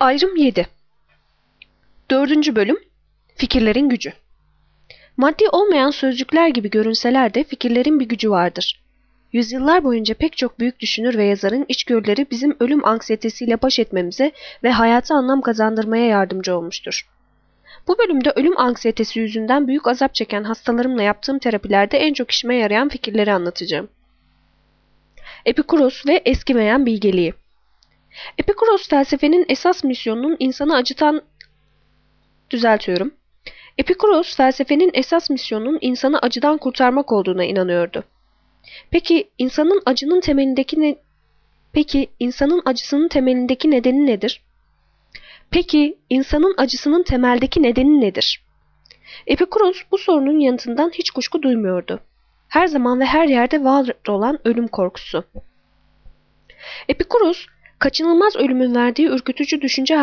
Ayrım 7. 4. bölüm. Fikirlerin gücü. Maddi olmayan sözcükler gibi görünseler de fikirlerin bir gücü vardır. Yüzyıllar boyunca pek çok büyük düşünür ve yazarın içgörüleri bizim ölüm anksiyetesiyle baş etmemize ve hayata anlam kazandırmaya yardımcı olmuştur. Bu bölümde ölüm anksiyetesi yüzünden büyük azap çeken hastalarımla yaptığım terapilerde en çok işime yarayan fikirleri anlatacağım. Epikuros ve eskimeyen bilgeliği. Epikuros felsefenin esas misyonunun insanı acıtan Epikuros felsefenin esas misyonunun insanı acıdan kurtarmak olduğuna inanıyordu. Peki insanın acısının temelindeki nedeni nedir? Epikuros bu sorunun yanıtından hiç kuşku duymuyordu. Her zaman ve her yerde var olan ölüm korkusu. Epikuros, kaçınılmaz ölümün verdiği ürkütücü düşünce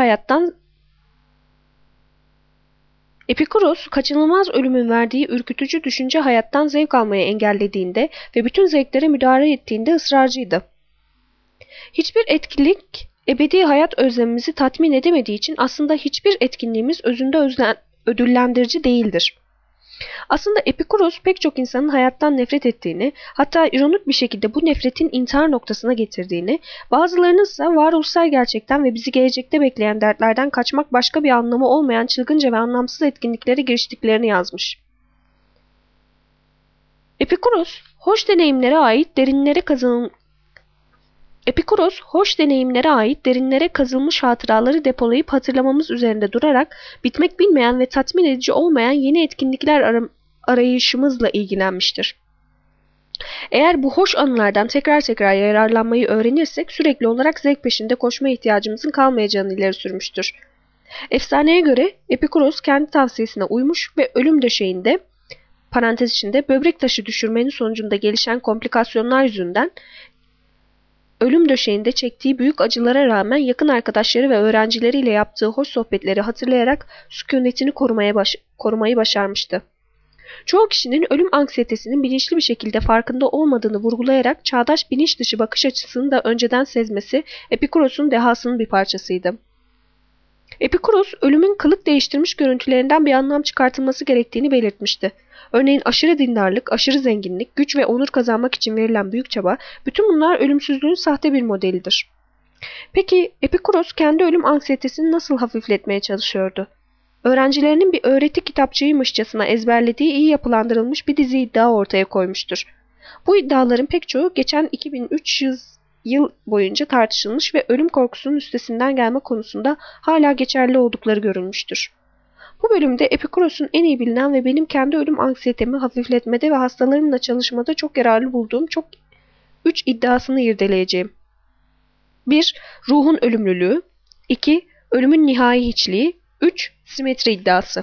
hayattan zevk almayı engellediğinde ve bütün zevklere müdahale ettiğinde ısrarcıydı. Hiçbir etkinlik ebedi hayat özlemimizi tatmin edemediği için aslında hiçbir etkinliğimiz özünde ödüllendirici değildir. Aslında Epikuros pek çok insanın hayattan nefret ettiğini, hatta ironik bir şekilde bu nefretin intihar noktasına getirdiğini, bazılarının ise varoluşsal gerçekten ve bizi gelecekte bekleyen dertlerden kaçmak başka bir anlamı olmayan çılgınca ve anlamsız etkinliklere giriştiklerini yazmış. Epikuros, hoş deneyimlere ait derinlere kazılmış hatıraları depolayıp hatırlamamız üzerinde durarak bitmek bilmeyen ve tatmin edici olmayan yeni etkinlikler arayışımızla ilgilenmiştir. Eğer bu hoş anılardan tekrar tekrar yararlanmayı öğrenirsek sürekli olarak zevk peşinde koşma ihtiyacımızın kalmayacağını ileri sürmüştür. Efsaneye göre Epikuros kendi tavsiyesine uymuş ve ölüm döşeğinde parantez içinde böbrek taşı düşürmenin sonucunda gelişen komplikasyonlar yüzünden ölüm döşeğinde çektiği büyük acılara rağmen yakın arkadaşları ve öğrencileriyle yaptığı hoş sohbetleri hatırlayarak sükunetini korumayı başarmıştı. Çoğu kişinin ölüm anksiyetesinin bilinçli bir şekilde farkında olmadığını vurgulayarak çağdaş bilinç dışı bakış açısını da önceden sezmesi Epikuros'un dehasının bir parçasıydı. Epikuros, ölümün kılık değiştirmiş görüntülerinden bir anlam çıkartılması gerektiğini belirtmişti. Örneğin aşırı dindarlık, aşırı zenginlik, güç ve onur kazanmak için verilen büyük çaba, bütün bunlar ölümsüzlüğün sahte bir modelidir. Peki Epikuros kendi ölüm anksiyetesini nasıl hafifletmeye çalışıyordu? Öğrencilerinin bir öğreti kitapçığıymışçasına ezberlediği iyi yapılandırılmış bir dizi iddia ortaya koymuştur. Bu iddiaların pek çoğu geçen 2300 yıl boyunca tartışılmış ve ölüm korkusunun üstesinden gelme konusunda hala geçerli oldukları görülmüştür. Bu bölümde Epikuros'un en iyi bilinen ve benim kendi ölüm anksiyetemi hafifletmede ve hastalarımla çalışmada çok yararlı bulduğum 3 iddiasını irdeleyeceğim. 1. Ruhun ölümlülüğü. 2. Ölümün nihai hiçliği. 3. Simetri iddiası.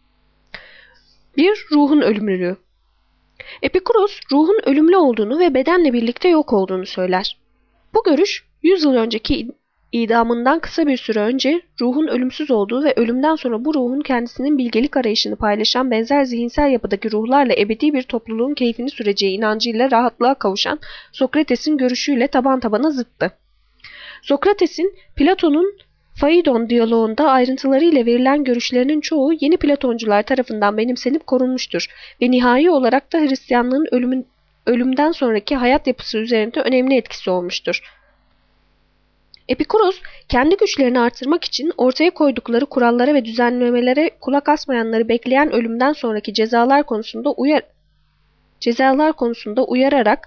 1. Ruhun ölümlülüğü. Epikuros, ruhun ölümlü olduğunu ve bedenle birlikte yok olduğunu söyler. Bu görüş, 100 yıl önceki idamından kısa bir süre önce ruhun ölümsüz olduğu ve ölümden sonra bu ruhun kendisinin bilgelik arayışını paylaşan benzer zihinsel yapıdaki ruhlarla ebedi bir topluluğun keyfini süreceği inancıyla rahatlığa kavuşan Sokrates'in görüşüyle taban tabana zıttı. Sokrates'in Platon'un Faidon diyaloğunda ayrıntılarıyla verilen görüşlerinin çoğu yeni Platoncular tarafından benimsenip korunmuştur ve nihai olarak da Hristiyanlığın ölümden sonraki hayat yapısı üzerinde önemli etkisi olmuştur. Epikuros, kendi güçlerini artırmak için ortaya koydukları kurallara ve düzenlemelere kulak asmayanları bekleyen ölümden sonraki cezalar konusunda uyararak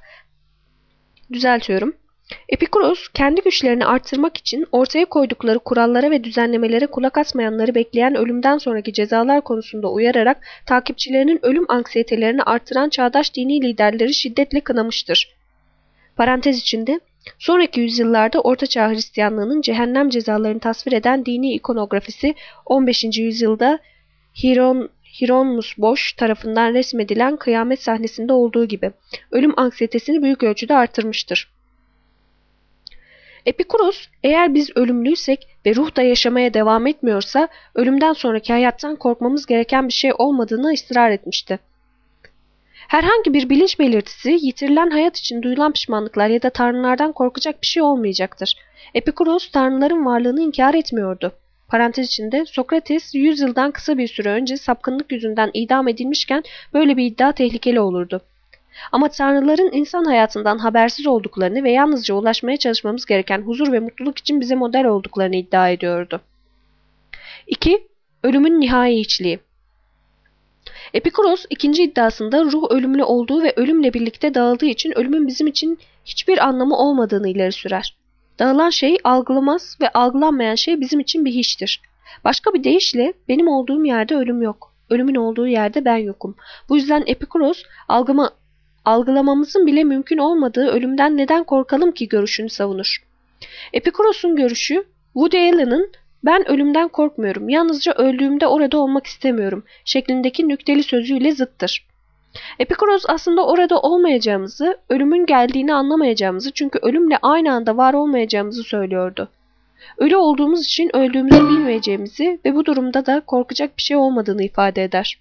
Epikuros, kendi güçlerini artırmak için ortaya koydukları kurallara ve düzenlemelere kulak asmayanları bekleyen ölümden sonraki cezalar konusunda uyararak takipçilerinin ölüm anksiyetelerini artıran çağdaş dini liderleri şiddetle kınamıştır. Parantez içinde, sonraki yüzyıllarda Ortaçağ Hristiyanlığının cehennem cezalarını tasvir eden dini ikonografisi 15. yüzyılda Hieronymus Bosch tarafından resmedilen kıyamet sahnesinde olduğu gibi ölüm anksiyetesini büyük ölçüde artırmıştır. Epikuros, eğer biz ölümlüysek ve ruh da yaşamaya devam etmiyorsa ölümden sonraki hayattan korkmamız gereken bir şey olmadığını ısrar etmişti. Herhangi bir bilinç belirtisi, yitirilen hayat için duyulan pişmanlıklar ya da tanrılardan korkacak bir şey olmayacaktır. Epikuros tanrıların varlığını inkar etmiyordu. Parantez içinde Sokrates 100 yıldan kısa bir süre önce sapkınlık yüzünden idam edilmişken böyle bir iddia tehlikeli olurdu. Ama tanrıların insan hayatından habersiz olduklarını ve yalnızca ulaşmaya çalışmamız gereken huzur ve mutluluk için bize model olduklarını iddia ediyordu. 2. Ölümün nihai hiçliği. Epikuros ikinci iddiasında ruh ölümlü olduğu ve ölümle birlikte dağıldığı için ölümün bizim için hiçbir anlamı olmadığını ileri sürer. Dağılan şey algılamaz ve algılanmayan şey bizim için bir hiçtir. Başka bir deyişle benim olduğum yerde ölüm yok. Ölümün olduğu yerde ben yokum. Bu yüzden Epikuros algılamamızın bile mümkün olmadığı ölümden neden korkalım ki görüşünü savunur. Epikuros'un görüşü Woody Allen'ın "Ben ölümden korkmuyorum, yalnızca öldüğümde orada olmak istemiyorum" şeklindeki nükteli sözüyle zıttır. Epikuros aslında orada olmayacağımızı, ölümün geldiğini anlamayacağımızı, çünkü ölümle aynı anda var olmayacağımızı söylüyordu. Ölü olduğumuz için öldüğümüzü bilmeyeceğimizi ve bu durumda da korkacak bir şey olmadığını ifade eder.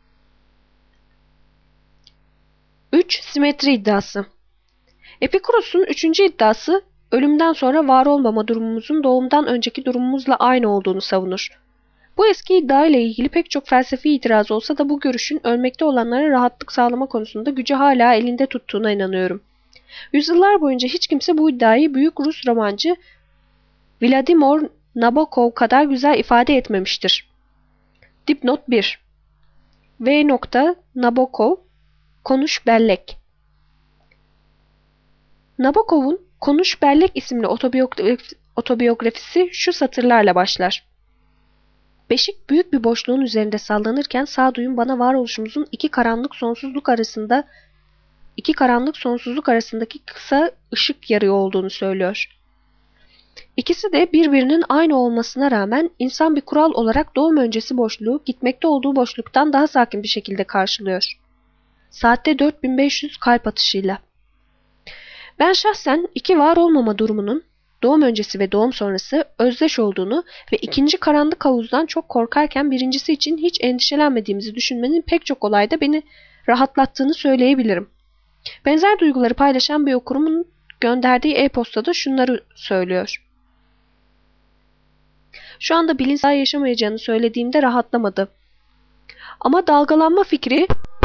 3. Simetri iddiası. Epikuros'un üçüncü iddiası, ölümden sonra var olmama durumumuzun doğumdan önceki durumumuzla aynı olduğunu savunur. Bu eski iddia ile ilgili pek çok felsefi itiraz olsa da bu görüşün ölmekte olanlara rahatlık sağlama konusunda gücü hala elinde tuttuğuna inanıyorum. Yüzyıllar boyunca hiç kimse bu iddiayı büyük Rus romancı Vladimir Nabokov kadar güzel ifade etmemiştir. Dipnot 1. V. Nabokov, Konuş Bellek. Nabokov'un Konuş Bellek isimli otobiyografisi şu satırlarla başlar. Beşik büyük bir boşluğun üzerinde sallanırken sağduyum bana varoluşumuzun iki karanlık sonsuzluk arasındaki kısa ışık yarığı olduğunu söylüyor. İkisi de birbirinin aynı olmasına rağmen insan bir kural olarak doğum öncesi boşluğu gitmekte olduğu boşluktan daha sakin bir şekilde karşılıyor. Saatte 4500 kalp atışıyla. Ben şahsen iki var olmama durumunun doğum öncesi ve doğum sonrası özdeş olduğunu ve ikinci karanlık havuzdan çok korkarken birincisi için hiç endişelenmediğimizi düşünmenin pek çok olayda beni rahatlattığını söyleyebilirim. Benzer duyguları paylaşan bir okurumun gönderdiği e-postada şunları söylüyor. Şu anda bilinçsel yaşamayacağını söylediğimde rahatlamadı. Ama dalgalanma fikri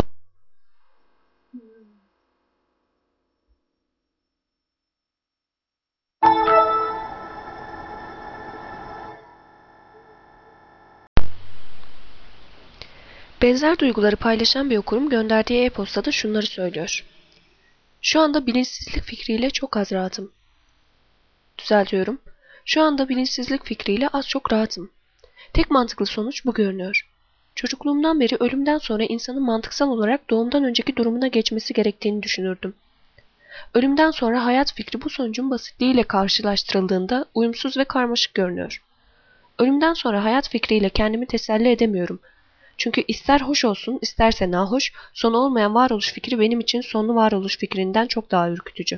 Benzer duyguları paylaşan bir okurum gönderdiği e-postada şunları söylüyor. Şu anda bilinçsizlik fikriyle çok az rahatım. Düzeltiyorum. Şu anda bilinçsizlik fikriyle az çok rahatım. Tek mantıklı sonuç bu görünüyor. Çocukluğumdan beri ölümden sonra insanın mantıksal olarak doğumdan önceki durumuna geçmesi gerektiğini düşünürdüm. Ölümden sonra hayat fikri bu sonucun basitliğiyle karşılaştırıldığında uyumsuz ve karmaşık görünüyor. Ölümden sonra hayat fikriyle kendimi teselli edemiyorum. Çünkü ister hoş olsun, isterse nahoş, sonu olmayan varoluş fikri benim için sonlu varoluş fikrinden çok daha ürkütücü.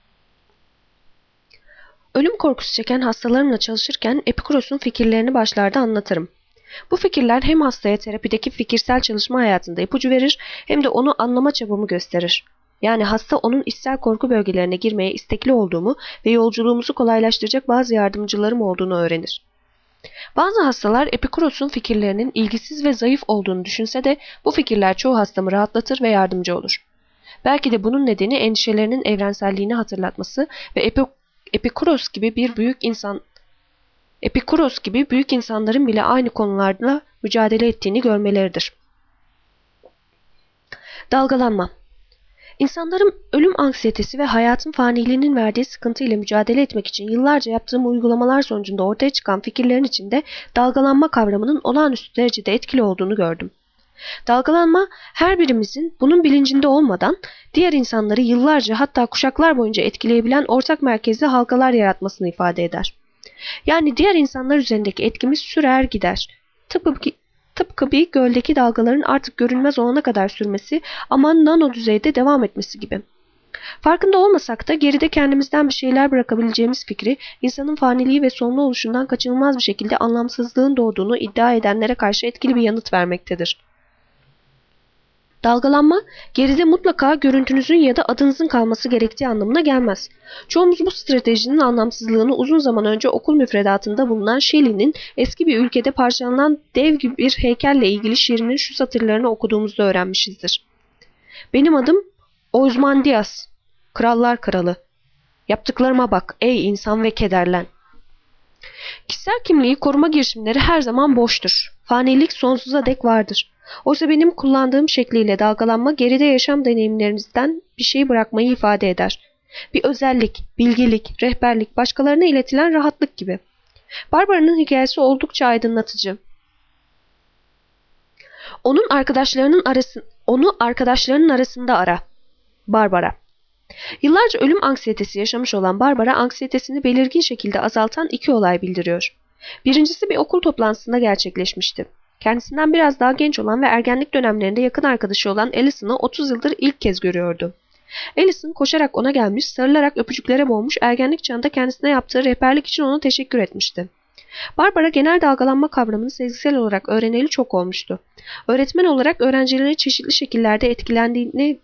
Ölüm korkusu çeken hastalarımla çalışırken Epikuros'un fikirlerini başlarda anlatırım. Bu fikirler hem hastaya terapideki fikirsel çalışma hayatında ipucu verir hem de onu anlama çabamı gösterir. Yani hasta onun içsel korku bölgelerine girmeye istekli olduğumu ve yolculuğumuzu kolaylaştıracak bazı yardımcılarım olduğunu öğrenir. Bazı hastalar Epikuros'un fikirlerinin ilgisiz ve zayıf olduğunu düşünse de bu fikirler çoğu hastamı rahatlatır ve yardımcı olur. Belki de bunun nedeni endişelerinin evrenselliğini hatırlatması ve Epikuros gibi büyük insanların bile aynı konularla mücadele ettiğini görmeleridir. Dalgalanma. İnsanların ölüm anksiyetesi ve hayatın faniliğinin verdiği sıkıntı ile mücadele etmek için yıllarca yaptığım uygulamalar sonucunda ortaya çıkan fikirlerin içinde dalgalanma kavramının olağanüstü derecede etkili olduğunu gördüm. Dalgalanma, her birimizin bunun bilincinde olmadan diğer insanları yıllarca, hatta kuşaklar boyunca etkileyebilen ortak merkezli halkalar yaratmasını ifade eder. Yani diğer insanlar üzerindeki etkimiz sürer gider. Tıpkı bir göldeki dalgaların artık görünmez olana kadar sürmesi ama nano düzeyde devam etmesi gibi. Farkında olmasak da geride kendimizden bir şeyler bırakabileceğimiz fikri, insanın faniliği ve sonlu oluşundan kaçınılmaz bir şekilde anlamsızlığın doğduğunu iddia edenlere karşı etkili bir yanıt vermektedir. Dalgalanma, geride mutlaka görüntünüzün ya da adınızın kalması gerektiği anlamına gelmez. Çoğumuz bu stratejinin anlamsızlığını uzun zaman önce okul müfredatında bulunan Shelley'nin eski bir ülkede parçalanan dev gibi bir heykelle ilgili şiirinin şu satırlarını okuduğumuzda öğrenmişizdir. Benim adım Ozymandias, krallar kralı. Yaptıklarıma bak ey insan ve kederlen. Kişisel kimliği koruma girişimleri her zaman boştur. Fanilik sonsuza dek vardır. Oysa benim kullandığım şekliyle dalgalanma geride yaşam deneyimlerinizden bir şey bırakmayı ifade eder. Bir özellik, bilgelik, rehberlik, başkalarına iletilen rahatlık gibi. Barbara'nın hikayesi oldukça aydınlatıcı. Onu arkadaşlarının arasında ara. Barbara. Yıllarca ölüm anksiyetesi yaşamış olan Barbara, anksiyetesini belirgin şekilde azaltan iki olay bildiriyor. Birincisi bir okul toplantısında gerçekleşmişti. Kendisinden biraz daha genç olan ve ergenlik dönemlerinde yakın arkadaşı olan Alison'ı 30 yıldır ilk kez görüyordu. Alison koşarak ona gelmiş, sarılarak öpücüklere boğmuş, ergenlik çağında kendisine yaptığı rehberlik için ona teşekkür etmişti. Barbara genel dalgalanma kavramını sezgisel olarak öğreneli çok olmuştu. Öğretmen olarak öğrencileri çeşitli şekillerde etkilendiğini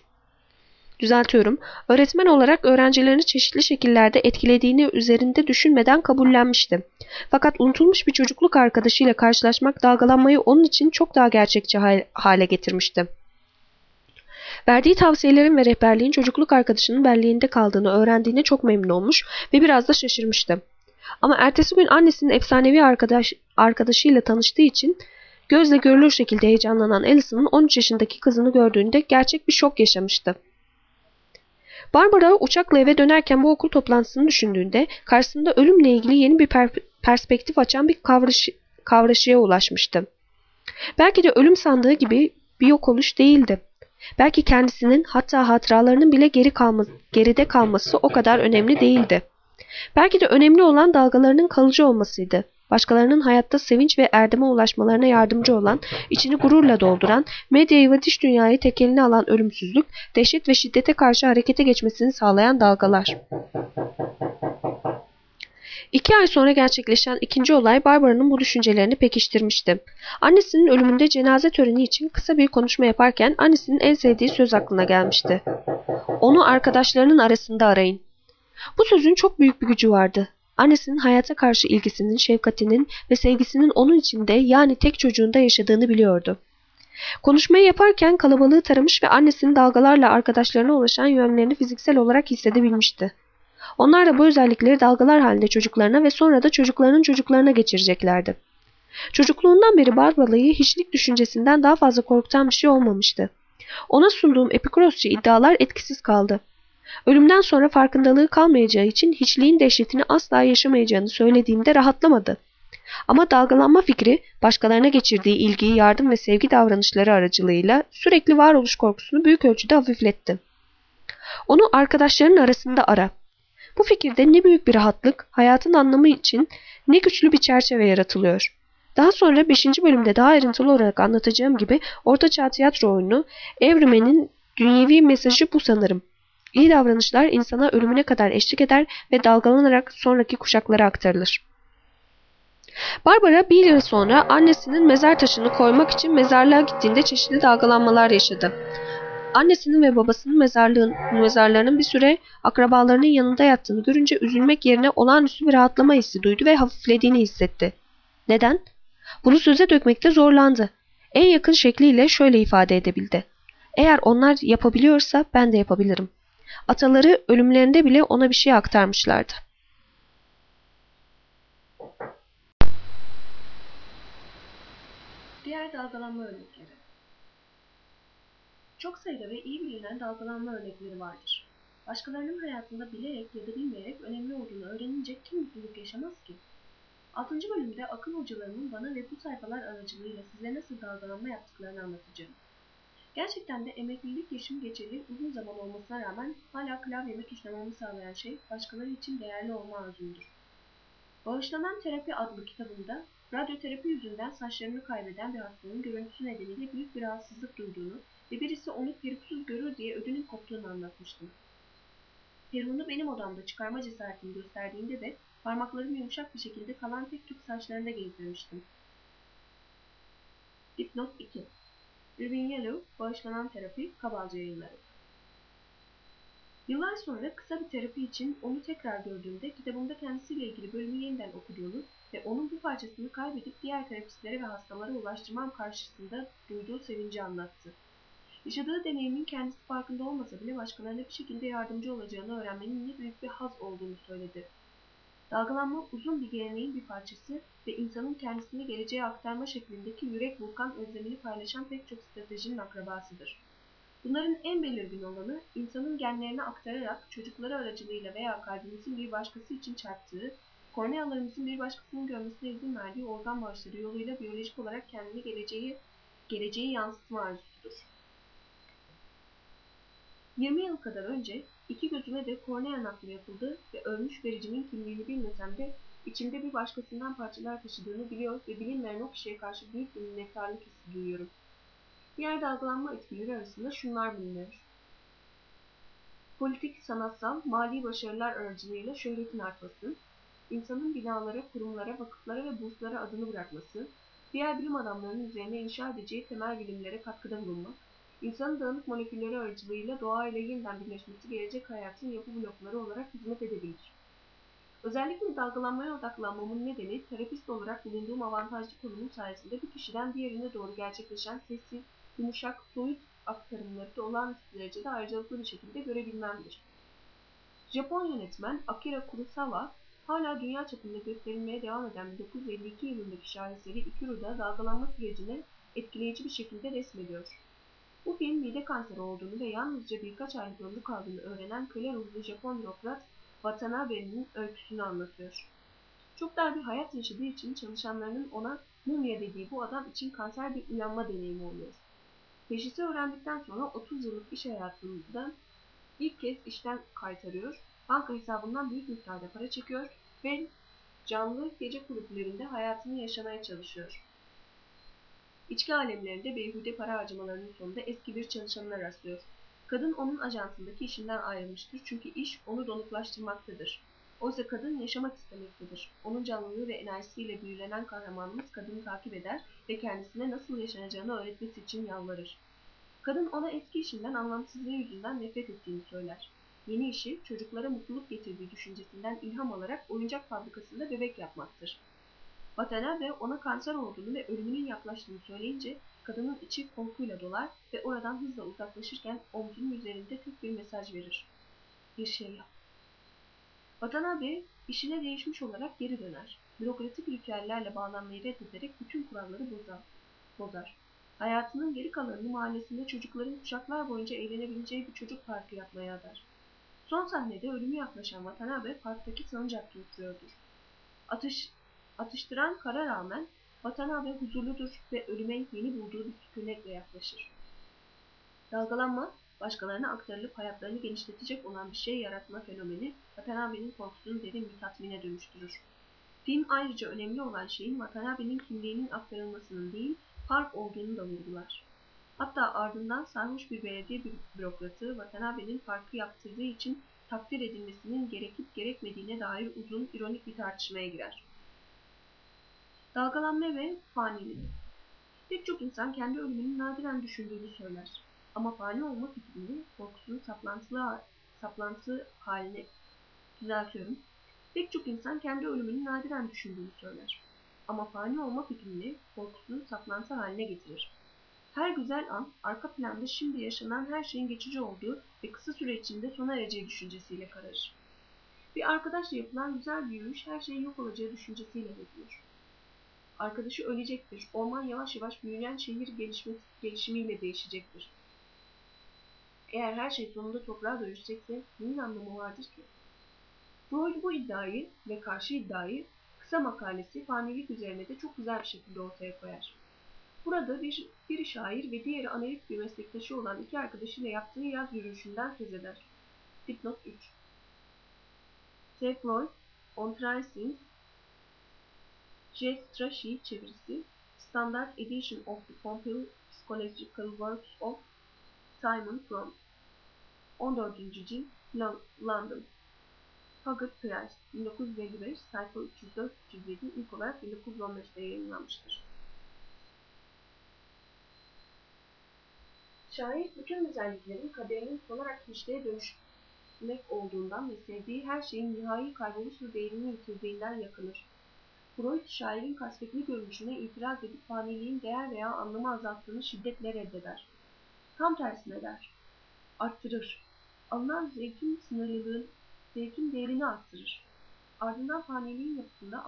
Öğretmen olarak öğrencilerini çeşitli şekillerde etkilediğini üzerinde düşünmeden kabullenmişti. Fakat unutulmuş bir çocukluk arkadaşıyla karşılaşmak dalgalanmayı onun için çok daha gerçekçi hale getirmişti. Verdiği tavsiyelerin ve rehberliğin çocukluk arkadaşının belleğinde kaldığını öğrendiğine çok memnun olmuş ve biraz da şaşırmıştı. Ama ertesi gün annesinin efsanevi arkadaşıyla tanıştığı için gözle görülür şekilde heyecanlanan Alison'ın 13 yaşındaki kızını gördüğünde gerçek bir şok yaşamıştı. Barbara uçakla eve dönerken bu okul toplantısını düşündüğünde karşısında ölümle ilgili yeni bir perspektif açan bir kavrayışa ulaşmıştı. Belki de ölüm sandığı gibi bir yok oluş değildi. Belki kendisinin hatta hatıralarının bile geride kalması o kadar önemli değildi. Belki de önemli olan dalgalarının kalıcı olmasıydı. Başkalarının hayatta sevinç ve erdeme ulaşmalarına yardımcı olan, içini gururla dolduran, medyayı ve dış dünyayı tekeline alan ölümsüzlük, dehşet ve şiddete karşı harekete geçmesini sağlayan dalgalar. 2 ay sonra gerçekleşen ikinci olay Barbara'nın bu düşüncelerini pekiştirmişti. Annesinin ölümünde cenaze töreni için kısa bir konuşma yaparken annesinin en sevdiği söz aklına gelmişti. Onu arkadaşlarının arasında arayın. Bu sözün çok büyük bir gücü vardı. Annesinin hayata karşı ilgisinin, şefkatinin ve sevgisinin onun içinde yani tek çocuğunda yaşadığını biliyordu. Konuşmayı yaparken kalabalığı taramış ve annesinin dalgalarla arkadaşlarına ulaşan yönlerini fiziksel olarak hissedebilmişti. Onlar da bu özellikleri dalgalar halinde çocuklarına ve sonra da çocuklarının çocuklarına geçireceklerdi. Çocukluğundan beri Barbara'yı hiçlik düşüncesinden daha fazla korkutan bir şey olmamıştı. Ona sunduğum epikurosçu iddialar etkisiz kaldı. Ölümden sonra farkındalığı kalmayacağı için hiçliğin dehşetini asla yaşamayacağını söylediğimde rahatlamadı. Ama dalgalanma fikri başkalarına geçirdiği ilgiyi, yardım ve sevgi davranışları aracılığıyla sürekli varoluş korkusunu büyük ölçüde hafifletti. Onu arkadaşlarının arasında ara. Bu fikirde ne büyük bir rahatlık, hayatın anlamı için ne güçlü bir çerçeve yaratılıyor. Daha sonra 5. bölümde daha ayrıntılı olarak anlatacağım gibi Ortaçağ tiyatro oyunu Evrimen'in dünyevi mesajı bu sanırım. İyi davranışlar insana ölümüne kadar eşlik eder ve dalgalanarak sonraki kuşaklara aktarılır. Barbara bir yıl sonra annesinin mezar taşını koymak için mezarlığa gittiğinde çeşitli dalgalanmalar yaşadı. Annesinin ve babasının mezarlarının bir süre akrabalarının yanında yattığını görünce üzülmek yerine olağanüstü bir rahatlama hissi duydu ve hafiflediğini hissetti. Neden? Bunu söze dökmekte zorlandı. En yakın şekliyle şöyle ifade edebildi. Eğer onlar yapabiliyorsa ben de yapabilirim. Ataları ölümlerinde bile ona bir şey aktarmışlardı. Diğer dalgalanma örnekleri. Çok sayıda ve iyi bilinen dalgalanma örnekleri vardır. Başkalarının hayatında bilerek ya da bilmeyerek önemli olduğunu öğrenince kim mutluluk yaşamaz ki? 6. bölümde akıl hocalarının bana ve bu sayfalar aracılığıyla size nasıl dalgalanma yaptıklarını anlatacağım. Gerçekten de emeklilik yaşım geçeli uzun zaman olmasına rağmen hala klavyemi tuşlamamı sağlayan şey başkaları için değerli olma arzumdur. Bağışlanan Terapi adlı kitabımda radyoterapi yüzünden saçlarını kaybeden bir hastanın görüntüsü nedeniyle büyük bir rahatsızlık duyduğunu ve birisi onu perüksüz görür diye ödünün koptuğunu anlatmıştım. Peruğunu benim odamda çıkarma cesaretini gösterdiğinde de parmaklarımı yumuşak bir şekilde kalan tek tük saçlarında gezdirmiştim. Dipnot 2. Irving Yalom, Bağışlanan Terapi, Kabalca Yayınları. Yıllar sonra kısa bir terapi için onu tekrar gördüğümde kitabımda kendisiyle ilgili bölümü yeniden okuduğunu ve onun bu parçasını kaybedip diğer terapistlere ve hastalara ulaştırmam karşısında duyduğu sevinci anlattı. Yaşadığı deneyimin kendisi farkında olmasa bile başkalarına bir şekilde yardımcı olacağını öğrenmenin ne büyük bir haz olduğunu söyledi. Dalgalanma uzun bir geleneğin bir parçası ve insanın kendisini geleceğe aktarma şeklindeki yürek burkan özlemini paylaşan pek çok stratejinin akrabasıdır. Bunların en belirgin olanı, insanın genlerine aktararak çocukları aracılığıyla veya kalbimizin bir başkası için çarptığı, kornealarımızın bir başkasının görmesine izin verdiği organ bağışları yoluyla biyolojik olarak kendini geleceği yansıtma arzusudur. 20 yıl kadar önce iki gözüme de kornea nakli yapıldı ve ölmüş vericimin kimliğini bilmesem de içimde bir başkasından parçalar taşıdığını biliyor ve bilinmeyen o kişiye karşı büyük bir minnettarlık hissi duyuyorum. Diğer dalgalanma etkileri arasında şunlar bulunuyor. Politik, sanatsal, mali başarılar aracılığıyla şöhretin artması, insanın binalara, kurumlara, vakıflara ve burslara adını bırakması, diğer bilim adamlarının üzerine inşa edeceği temel bilimlere katkıda bulunmak, insanın dağınık molekülleri aracılığıyla doğayla yeniden birleşmesi gelecek hayatın yapı blokları olarak hizmet edebilir. Özellikle dalgalanmaya odaklanmamın nedeni, terapist olarak bulunduğum avantajlı konumum sayesinde bir kişiden diğerine doğru gerçekleşen sessiz, yumuşak, soyut aktarımları da olağanüstü derecede ayrıcalıklı bir şekilde görebilmemdir. Japon yönetmen Akira Kurosawa, hala dünya çapında gösterilmeye devam eden 1952 yılındaki şaheseri Ikiru'da dalgalanma sürecini etkileyici bir şekilde resmediyor. Bu film mide kanseri olduğunu ve yalnızca birkaç aylık ömrü kaldığını öğrenen köle ruhlu Japon bürokrat Watanabe'nin öyküsünü anlatıyor. Çok dar bir hayat yaşadığı için çalışanlarının ona mumya dediği bu adam için kanser bir uyanma deneyimi oluyor. Teşhisi öğrendikten sonra 30 yıllık iş hayatından ilk kez işten kaytarıyor, banka hesabından büyük miktarda para çekiyor ve canlı gece kulüplerinde hayatını yaşamaya çalışıyor. İçki alemlerinde beyhude para harcamalarının sonunda eski bir çalışanına rastlıyor. Kadın onun ajansındaki işinden ayrılmıştır çünkü iş onu donuklaştırmaktadır. Oysa kadın yaşamak istemektedir. Onun canlılığı ve enerjisiyle büyülenen kahramanımız kadını takip eder ve kendisine nasıl yaşanacağını öğretmesi için yalvarır. Kadın ona eski işinden anlamsızlığı yüzünden nefret ettiğini söyler. Yeni işi çocuklara mutluluk getirdiği düşüncesinden ilham alarak oyuncak fabrikasında bebek yapmaktır. Watanabe ona kanser olduğunu ve ölümünün yaklaştığını söyleyince kadının içi korkuyla dolar ve oradan hızla uzaklaşırken omzunun üzerinde tek bir mesaj verir. Bir şey yap. Watanabe işine değişmiş olarak geri döner. Bürokratik ritüellerle bağlanmayı reddederek bütün kuralları bozar. Hayatının geri kalanını mahallesinde çocukların kuşaklar boyunca eğlenebileceği bir çocuk parkı yapmaya adar. Son sahnede ölümü yaklaşan Watanabe parktaki salıncakta oturuyordur. Atıştıran kara rağmen Watanabe huzurludur ve ölüme yeni bulduğu bir sükunetle yaklaşır. Dalgalanma, başkalarına aktarılıp hayatlarını genişletecek olan bir şey yaratma fenomeni Watanabe'nin korkusunu derin bir tatmine dönüştürür. Film ayrıca önemli olan şeyin Watanabe'nin kimliğinin aktarılmasının değil, park olduğunu da vurgular. Hatta ardından sarhoş bir belediye bürokratı Watanabe'nin parkı yaptırdığı için takdir edilmesinin gerekip gerekmediğine dair uzun, ironik bir tartışmaya girer. Dalgalanma ve fanilik. Pek çok insan kendi ölümünü nadiren düşündüğünü söyler. Ama fani olma fikrini korkusunun saplantısı haline düzeltiyorum. Pek çok insan kendi ölümünü nadiren düşündüğünü söyler. Ama fani olma fikrini korkusunun saplantı haline getirir. Her güzel an, arka planda şimdi yaşanan her şeyin geçici olduğu ve kısa süre içinde sona ereceği düşüncesiyle kararır. Bir arkadaşla yapılan güzel bir yürüyüş her şeyin yok olacağı düşüncesiyle yapılır. Arkadaşı ölecektir. Orman yavaş yavaş büyüyen şehir gelişimiyle değişecektir. Eğer her şey sonunda toprağa dönüşecekse neyin anlamı vardır ki? Freud bu iddiayı ve karşı iddiayı kısa makalesi fanilik üzerine de çok güzel bir şekilde ortaya koyar. Burada biri şair ve diğeri analist bir meslektaşı olan iki arkadaşıyla yaptığı yaz yürüyüşünden söz eder. Dipnot 3. T. Freud, On Tracing, J. Strachey çevirisi, Standard Edition of the Compiled Psychological Works of Simon From, 14. cilt, London. Huggard Price, 1955, sayfa 304-307, ilk olarak 1915'te yayınlanmıştır. Şair bütün güzelliklerin kaderinin solarak hiçliğe dönüşmek olduğundan ve sevdiği her şeyin nihai kayboluş ve değerini yitirdiğinden yakınır. Freud, şairin kasvetli görünüşüne itiraz edip faniliğin değer veya anlamı azalttığını şiddetle reddeder. Tam tersine der, arttırır. Alınan zevkin sınırlılığın, zevkin değerini arttırır. Ardından faniliğin yapısında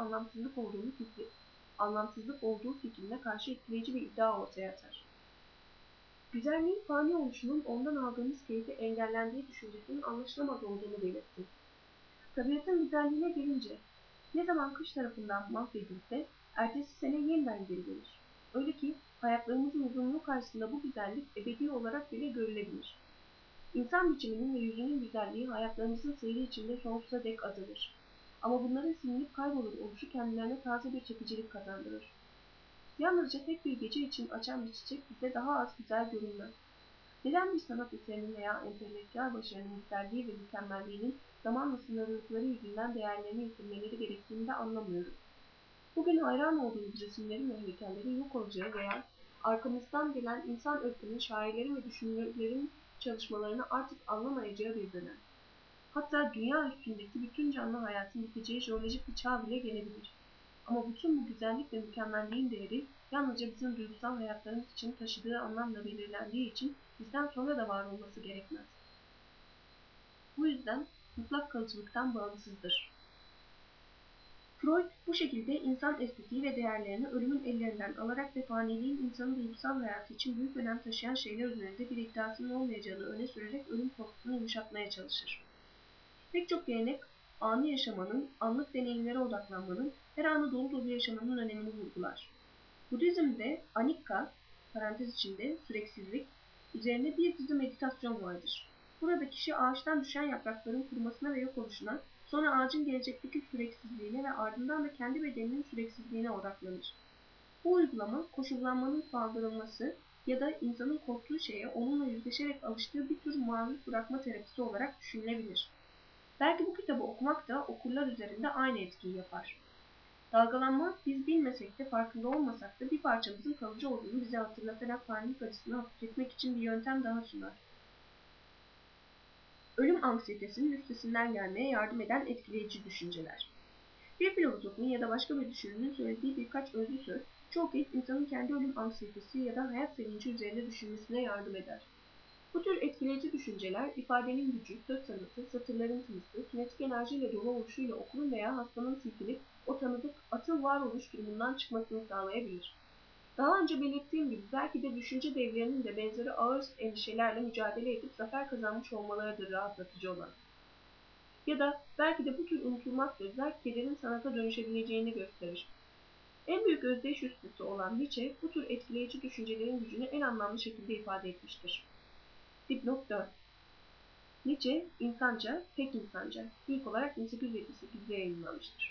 anlamsızlık olduğu fikrine karşı etkileyici bir iddia ortaya atar. Güzelliğin fani oluşunun ondan aldığımız keyfi engellendiği düşüncesinin anlaşılamaz olduğunu belirtti. Tabiatın güzelliğine gelince, ne zaman kış tarafından mahvedilse, ertesi sene yeniden geri gelir. Öyle ki hayatlarımızın uzunluğu karşısında bu güzellik ebedi olarak bile görülebilir. İnsan biçiminin ve yüzünün güzelliği hayatlarımızın seyri içinde sonsuza dek azalır. Ama bunların silinip kaybolur oluşu kendilerine taze bir çekicilik kazandırır. Yalnızca tek bir gece için açan bir çiçek bize daha az güzel görünmez. Neden bir sanat eserinin veya entelektüel başarının güzelliği ve mükemmelliğinin zamanla sınırlılıkları yüzünden değerlerini yitirmeleri gerektiğini de anlamıyoruz. Bugün hayran olduğumuz resimlerin ve heykellerin yok olacağı veya arkamızdan gelen insan ırkının, şairlerin ve düşünürlerin çalışmalarını artık anlamayacağı bir dönem. Hatta dünya üstündeki bütün canlı hayatın biteceği jeolojik bir çağ bile gelebilir. Ama bütün bu güzellik ve mükemmelliğin değeri yalnızca bizim duygusal hayatlarımız için taşıdığı anlamla belirlendiği için bizden sonra da var olması gerekmez. Bu yüzden mutlak kalıcılıktan bağımsızdır. Freud bu şekilde insan estetiği ve değerlerini ölümün ellerinden alarak ve faniliğin insanın duygusal hayatı için büyük önem taşıyan şeyler üzerinde bir iddiasının olmayacağını öne sürerek ölüm korkusunu yumuşatmaya çalışır. Pek çok gelenek anı yaşamanın, anlık deneyimlere odaklanmanın, her anı dolu dolu yaşamanın önemini vurgular. Budizm'de anicca, parantez içinde süreksizlik, üzerine bir dizi meditasyon vardır. Burada kişi ağaçtan düşen yaprakların kurumasına ve yok oluşuna, sonra ağacın gelecekteki süreksizliğine ve ardından da kendi bedeninin süreksizliğine odaklanır. Bu uygulama koşullanmanın kaldırılması ya da insanın korktuğu şeye onunla yüzleşerek alıştığı bir tür maruz bırakma terapisi olarak düşünülebilir. Belki bu kitabı okumak da okurlar üzerinde aynı etkiyi yapar. Dalgalanma, biz bilmesek de farkında olmasak da bir parçamızın kalıcı olduğunu bize hatırlatarak panik acısını hafifletmek için bir yöntem daha sunar. Ölüm anksiyetesinin üstesinden gelmeye yardım eden etkileyici düşünceler. Bir filozofun ya da başka bir düşünürün söylediği birkaç özlü söz, çoğu kez insanın kendi ölüm anksiyetesi ya da hayat sevinci üzerine düşünmesine yardım eder. Bu tür etkileyici düşünceler, ifadenin gücü, söz sanatı, satırların tınısı, kinetik enerjiyle dolu oluşuyla okurun veya hastanın silkinip o tanıdık atıl varoluş durumundan çıkmasını sağlayabilir. Daha önce belirttiğim gibi belki de düşünce devlerinin de benzeri ağır endişelerle mücadele edip zafer kazanmış olmalarıdır rahatlatıcı olan. Ya da belki de bu tür unutulmaz sözler kederin sanata dönüşebileceğini gösterir. En büyük özdeyiş ustası olan Nietzsche bu tür etkileyici düşüncelerin gücünü en anlamlı şekilde ifade etmiştir. Dipnot 4. Nietzsche, insanca, pek insanca, ilk olarak 1878'de yayınlanmıştır.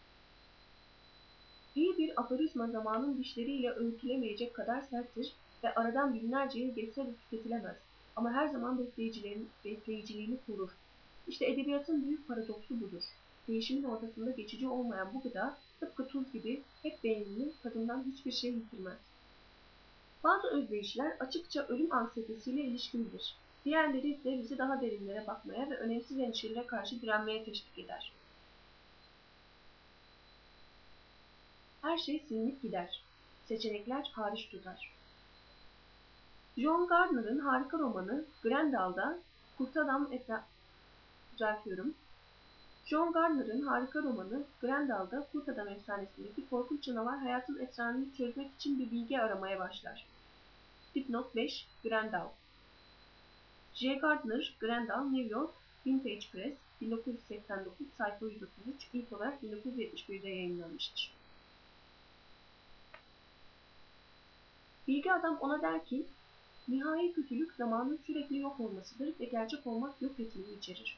İyi bir aforizma zamanın dişleriyle öğütülemeyecek kadar serttir ve aradan binlerce yıl geçse de tüketilemez. Ama her zaman besleyiciliğini korur. İşte edebiyatın büyük paradoksu budur. Değişimin ortasında geçici olmayan bu gıda, tıpkı tuz gibi hep beğenilir, tadından hiçbir şey yitirmez. Bazı özdeyişler açıkça ölüm anksiyetesiyle ilişkilidir. Diğerleri ise bizi daha derinlere bakmaya ve önemsiz endişelere karşı direnmeye teşvik eder. Her şey silinip gider. Seçenekler hariç tutar. John Gardner'ın harika romanı Grendal'da Kurt Adam John Gardner'ın harika romanı Grendal'da Kurt Adam efsanesindeki korkunç canavar hayatın esrarını çözmek için bir bilgi aramaya başlar. Dipnot 5. Grendal. J. Gardner, Grendal, New York, Vintage Press, 1989, sayfa 133, ilk olarak 1971'de yayınlanmıştır. Bilgi adam ona der ki, nihai kötülük zamanın sürekli yok olmasıdır ve gerçek olmak yok etmeyi içerir.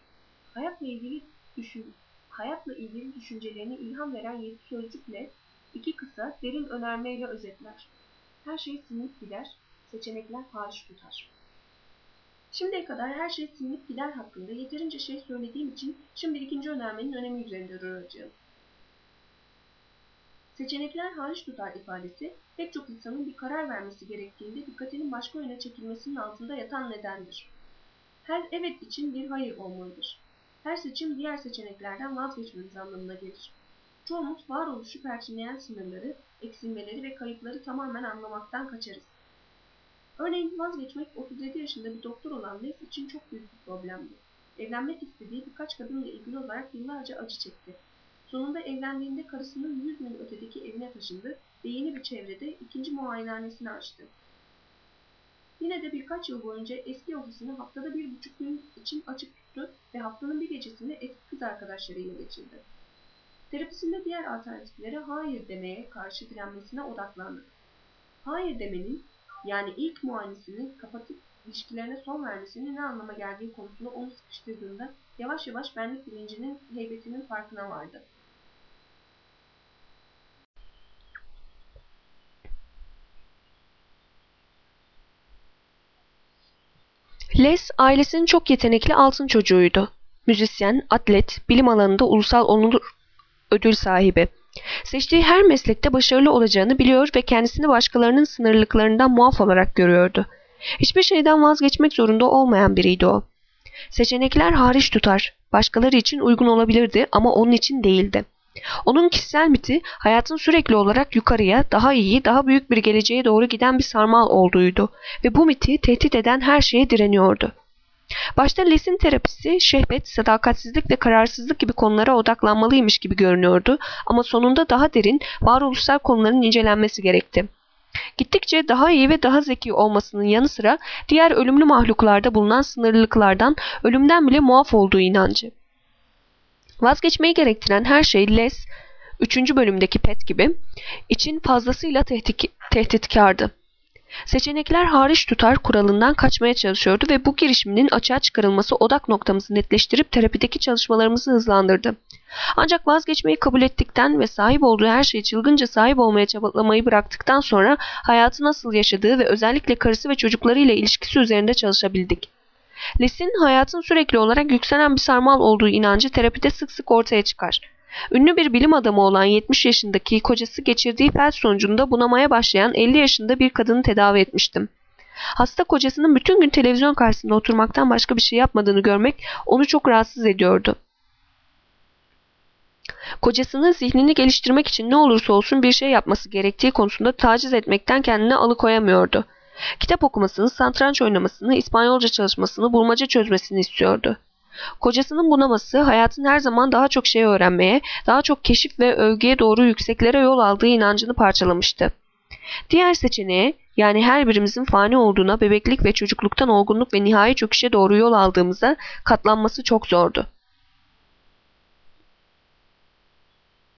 Hayatla ilgili düşüncelerini ilham veren 7 sözcükle iki kısa, derin önermeyle özetler. Her şey silinip gider, seçenekler hariç tutar. Şimdiye kadar her şey silinip gider hakkında yeterince şey söylediğim için şimdi ikinci önermenin önemi üzerinde duracağım. Seçenekler hariç tutar ifadesi, pek çok insanın bir karar vermesi gerektiğinde dikkatinin başka yöne çekilmesinin altında yatan nedendir. Her evet için bir hayır olmalıdır. Her seçim diğer seçeneklerden vazgeçmemiz anlamına gelir. Çoğumuz varoluşu perçinleyen sınırları, eksilmeleri ve kayıpları tamamen anlamaktan kaçarız. Örneğin vazgeçmek 37 yaşında bir doktor olan Les için çok büyük bir problemdi. Evlenmek istediği birkaç kadınla ilgili olarak yıllarca acı çekti. Sonunda evlendiğinde karısının 100 mil ötedeki evine taşındı ve yeni bir çevrede ikinci muayenehanesini açtı. Yine de birkaç yıl boyunca eski ofisini haftada 1,5 gün için açık tuttu ve haftanın bir gecesini eski kız arkadaşlarıyla geçirdi. Terapisinde diğer alternatiflere hayır demeye karşı direnmesine odaklandı. Hayır demenin, yani ilk muayenesini kapatıp ilişkilerine son vermesinin ne anlama geldiği konusunda onu sıkıştırdığında yavaş yavaş benlik bilincinin heybetinin farkına vardı. Les, ailesinin çok yetenekli altın çocuğuydu. Müzisyen, atlet, bilim alanında ulusal onur ödül sahibi. Seçtiği her meslekte başarılı olacağını biliyor ve kendisini başkalarının sınırlılıklarından muaf olarak görüyordu. Hiçbir şeyden vazgeçmek zorunda olmayan biriydi o. Seçenekler hariç tutar. Başkaları için uygun olabilirdi ama onun için değildi. Onun kişisel miti hayatın sürekli olarak yukarıya, daha iyi, daha büyük bir geleceğe doğru giden bir sarmal olduğuydu ve bu miti tehdit eden her şeye direniyordu. Başta Les'in terapisi, şehvet, sadakatsizlik ve kararsızlık gibi konulara odaklanmalıymış gibi görünüyordu ama sonunda daha derin, varoluşsal konuların incelenmesi gerekti. Gittikçe daha iyi ve daha zeki olmasının yanı sıra diğer ölümlü mahluklarda bulunan sınırlılıklardan, ölümden bile muaf olduğu inancı. Vazgeçmeyi gerektiren her şey Les, 3. bölümdeki Pet gibi, için fazlasıyla tehditkardı. Seçenekler hariç tutar kuralından kaçmaya çalışıyordu ve bu girişiminin açığa çıkarılması odak noktamızı netleştirip terapideki çalışmalarımızı hızlandırdı. Ancak vazgeçmeyi kabul ettikten ve sahip olduğu her şeyi çılgınca sahip olmaya çabalamayı bıraktıktan sonra hayatı nasıl yaşadığı ve özellikle karısı ve çocuklarıyla ilişkisi üzerinde çalışabildik. Les'in hayatın sürekli olarak yükselen bir sarmal olduğu inancı terapide sık sık ortaya çıkar. Ünlü bir bilim adamı olan 70 yaşındaki kocası geçirdiği felç sonucunda bunamaya başlayan 50 yaşında bir kadını tedavi etmiştim. Hasta kocasının bütün gün televizyon karşısında oturmaktan başka bir şey yapmadığını görmek onu çok rahatsız ediyordu. Kocasını zihnini geliştirmek için ne olursa olsun bir şey yapması gerektiği konusunda taciz etmekten kendini alıkoyamıyordu. Kitap okumasını, satranç oynamasını, İspanyolca çalışmasını, bulmaca çözmesini istiyordu. Kocasının bunaması hayatın her zaman daha çok şey öğrenmeye, daha çok keşif ve övgüye doğru yükseklere yol aldığı inancını parçalamıştı. Diğer seçeneğe, yani her birimizin fani olduğuna, bebeklik ve çocukluktan olgunluk ve nihai çöküşe doğru yol aldığımıza katlanması çok zordu.